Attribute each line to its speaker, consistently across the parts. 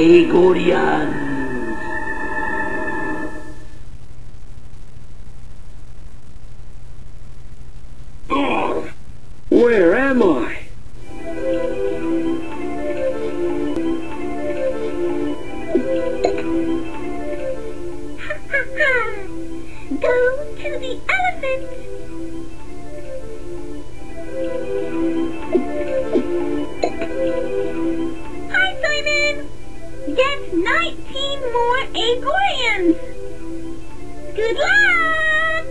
Speaker 1: Egorians. Oh, where am I?
Speaker 2: Go to the elephant. Hi, Simon. Get 19 more Egorians. Good luck.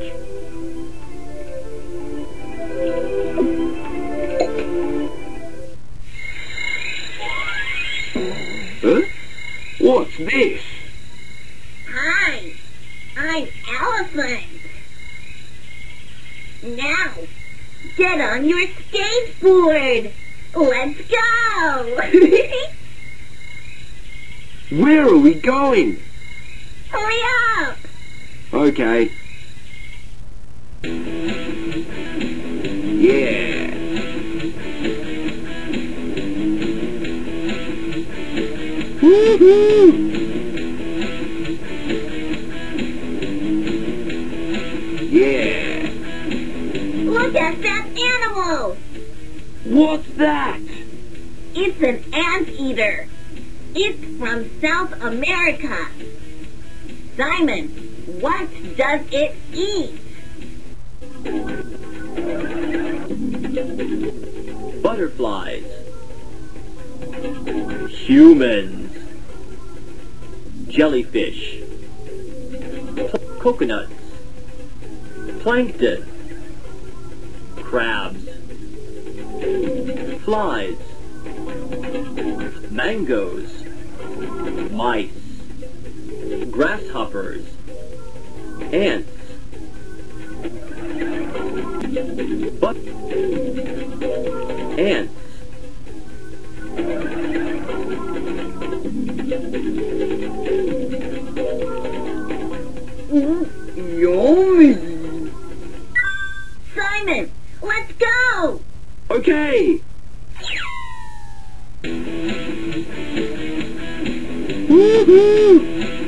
Speaker 1: Huh? What's this?
Speaker 2: Hi, I'm Elephant. Now, get on your skateboard. Let's go.
Speaker 1: Where are we going?
Speaker 2: Hurry up.
Speaker 1: Okay. Yeah. Woohoo! Yeah.
Speaker 2: Look at that animal.
Speaker 1: What's that?
Speaker 2: It's an anteater. It's from South America. Simon, what does it eat?
Speaker 1: Butterflies. Humans. Jellyfish. Coconuts. Plankton. Crabs. Flies. Mangoes. Mice. Grasshoppers. Ants. Ants. Yummy.
Speaker 2: Simon, let's go.
Speaker 1: Okay. Woohoo!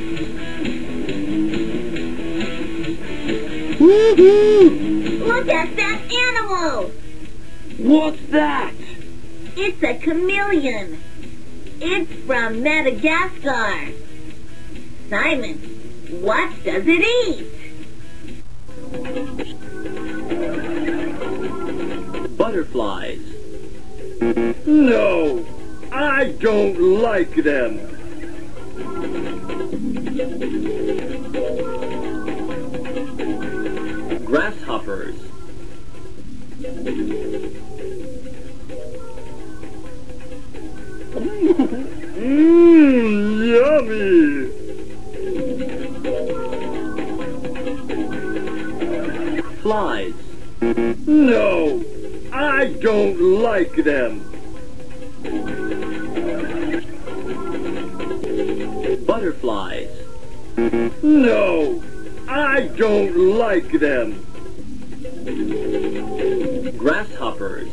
Speaker 1: Woohoo!
Speaker 2: Look at that animal.
Speaker 1: What's that?
Speaker 2: It's a chameleon. It's from Madagascar. Simon, what does it eat?
Speaker 1: Butterflies. No, I don't like them. Grasshoppers. Yummy. Flies. No, I don't like them. Butterflies. No, I don't like them. Grasshoppers.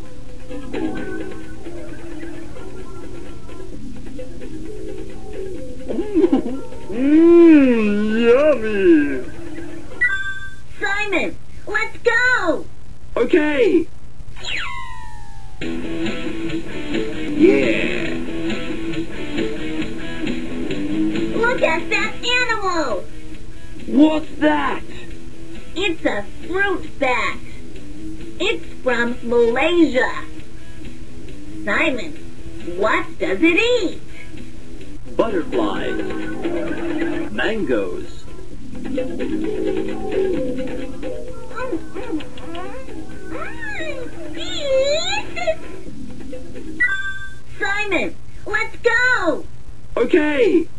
Speaker 1: Yummy.
Speaker 2: Simon, let's go.
Speaker 1: Okay. Yeah.
Speaker 2: Look at that animal.
Speaker 1: What's that?
Speaker 2: It's a fruit bat. It's from Malaysia. Simon, what does it eat?
Speaker 1: Butterflies. Mangoes.
Speaker 2: Simon, let's go.
Speaker 1: Okay.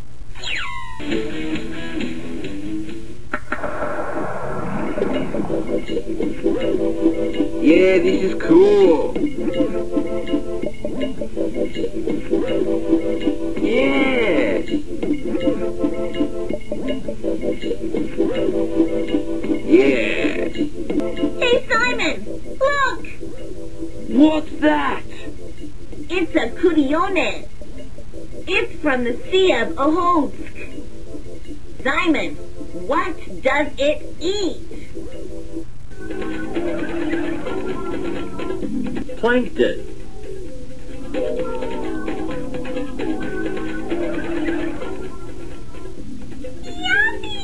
Speaker 1: Yeah, this is cool. Yeah. Yeah.
Speaker 2: Hey, Simon, look.
Speaker 1: What's that?
Speaker 2: It's a curione. It's from the Sea of Okhotsk. Simon, what does it eat?
Speaker 1: Plankton.
Speaker 2: Yummy!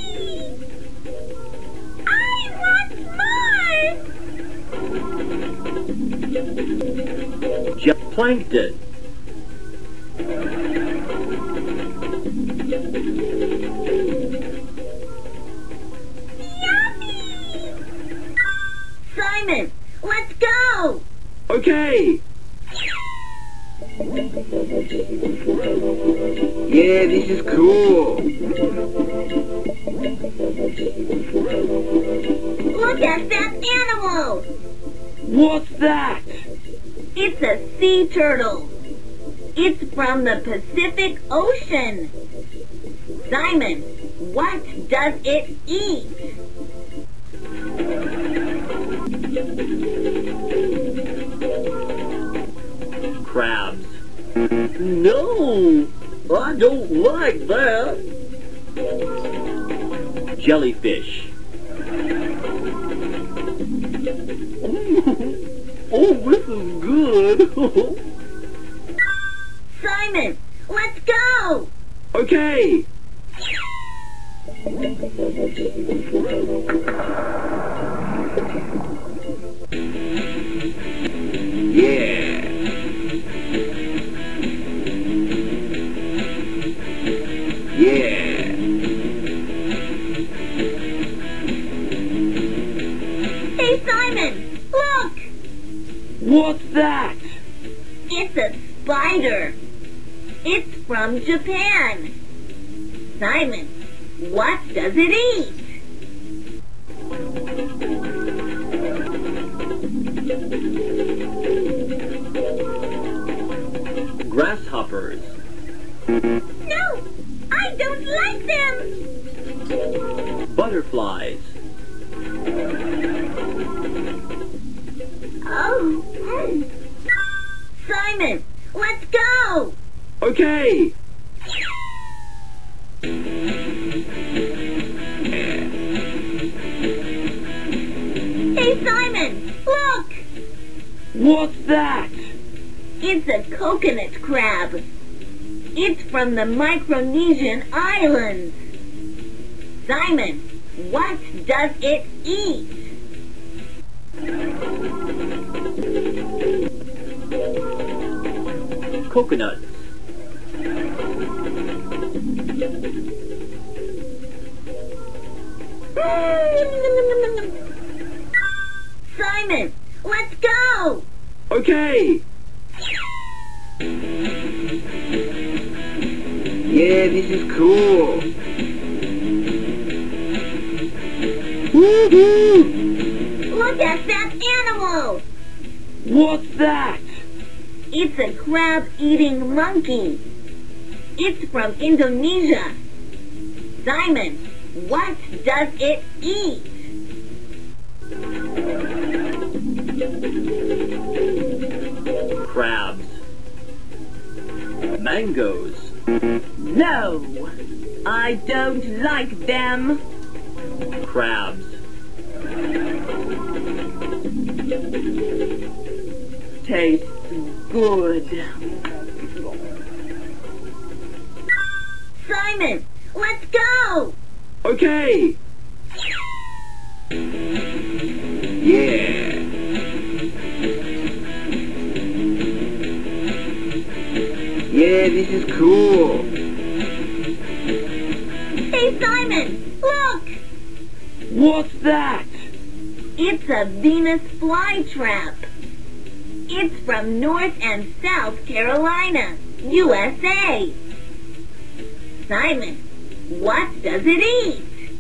Speaker 2: I want more!
Speaker 1: Plankton.
Speaker 2: Yummy! Simon, let's go!
Speaker 1: Okay. Yeah, this is cool.
Speaker 2: Look at that animal!
Speaker 1: What's that?
Speaker 2: It's a sea turtle. It's from the Pacific Ocean. Simon, what does it eat?
Speaker 1: Crabs. No, I don't like that. Jellyfish. Oh, this is good.
Speaker 2: Simon, let's go!
Speaker 1: Okay. Yeah. Yeah.
Speaker 2: Hey, Simon, look!
Speaker 1: What's that?
Speaker 2: It's a spider. It's from Japan. Simon, what does it eat?
Speaker 1: Grasshoppers.
Speaker 2: No, I don't like them.
Speaker 1: Butterflies.
Speaker 2: Oh. Simon, let's go!
Speaker 1: Okay.
Speaker 2: Hey, Simon, look!
Speaker 1: What's that?
Speaker 2: It's a coconut crab. It's from the Micronesian Islands. Simon, what does it eat?
Speaker 1: Coconuts.
Speaker 2: Simon, let's go!
Speaker 1: Okay. Yeah, this is cool. Woohoo!
Speaker 2: Look at that animal!
Speaker 1: What's that?
Speaker 2: It's a crab-eating monkey. It's from Indonesia. Simon, what does it eat?
Speaker 1: Crabs. Mangoes.
Speaker 2: No, I don't like them.
Speaker 1: Crabs.
Speaker 2: Tastes good. Simon, let's go!
Speaker 1: Okay. Yeah. Yeah, this is cool.
Speaker 2: Hey, Simon, look!
Speaker 1: What's that?
Speaker 2: It's a Venus flytrap. It's from North and South Carolina, USA. Simon, what does it eat?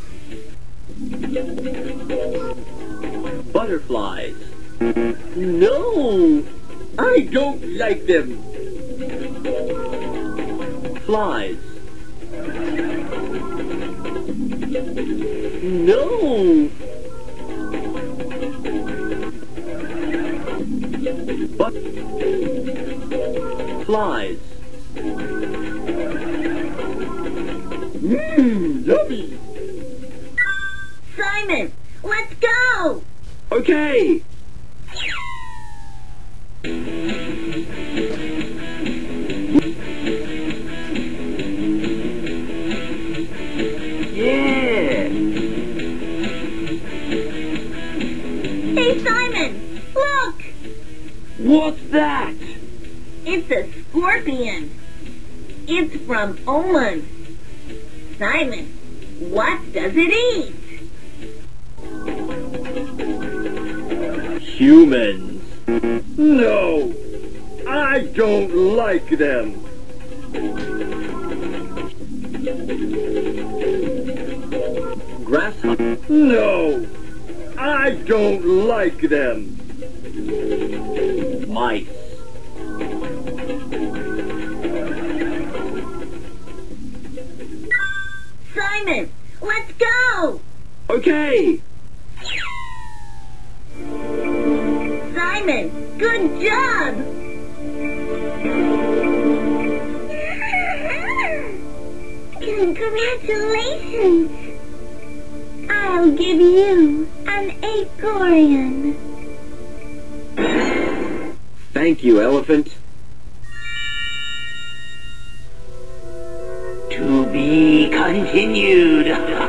Speaker 1: Butterflies. No, I don't like them. Flies. No. But flies. Yummy.
Speaker 2: Simon, let's go!
Speaker 1: Okay. Yeah.
Speaker 2: Hey, Simon, look!
Speaker 1: What's that?
Speaker 2: It's a scorpion. It's from Oman. Simon, what does it eat?
Speaker 1: Humans. No. I don't like them. Grasshopper. No. I don't like them. Mice.
Speaker 2: Simon, let's go!
Speaker 1: Okay.
Speaker 2: Simon, good job! Congratulations! I'll give you an acorn.
Speaker 1: Thank you, elephant. To be continued.